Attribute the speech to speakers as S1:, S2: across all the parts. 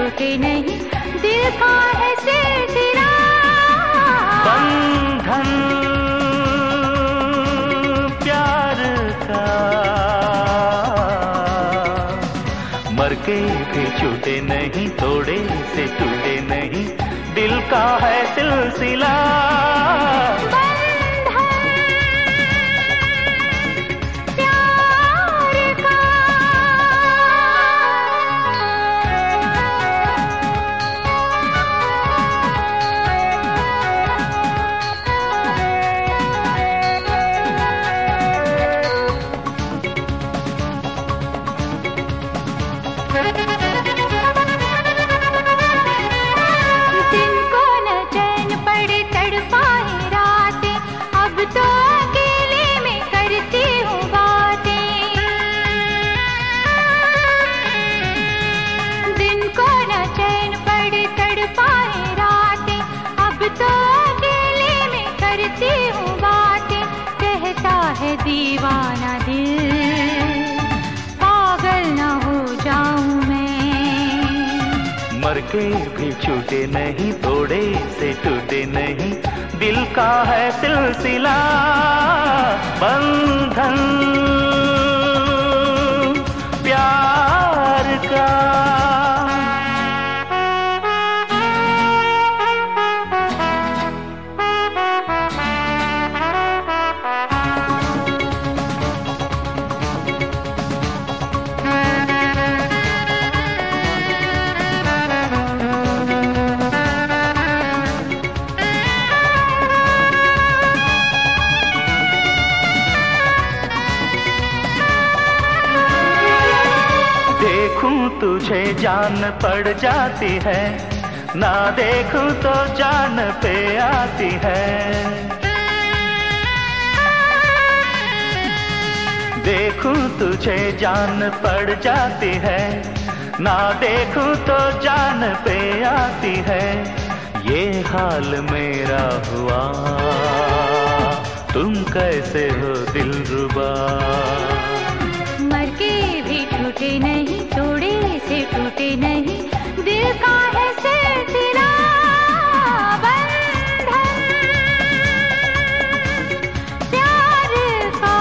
S1: टूटे नहीं, दिल का है सिलसिला।
S2: बंधन प्यार का मर के भी छूटे नहीं, थोड़े से टूटे नहीं, दिल का है सिलसिला।
S1: दीवाना दिल पागल न हो जाऊं मैं।
S2: मर के भी छूटे नहीं, थोड़े से टूटे नहीं, दिल का है सिलसिला। बंधन प्यार का देखूं तुझे जान पड़ जाती है, ना देखूं तो जान पे आती है। देखूं तुझे जान पड़ जाती है, ना देखूं तो जान पे आती है। ये हाल मेरा हुआ, तुम कैसे हो दिलरुबा।
S1: मर के भी टूटे नहीं, थोड़े से टूटे नहीं, दिल का है सिलसिला। बंधन प्यार का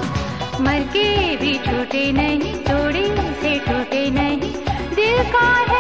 S1: मर के भी टूटे नहीं, थोड़े से टूटे नहीं, दिल का है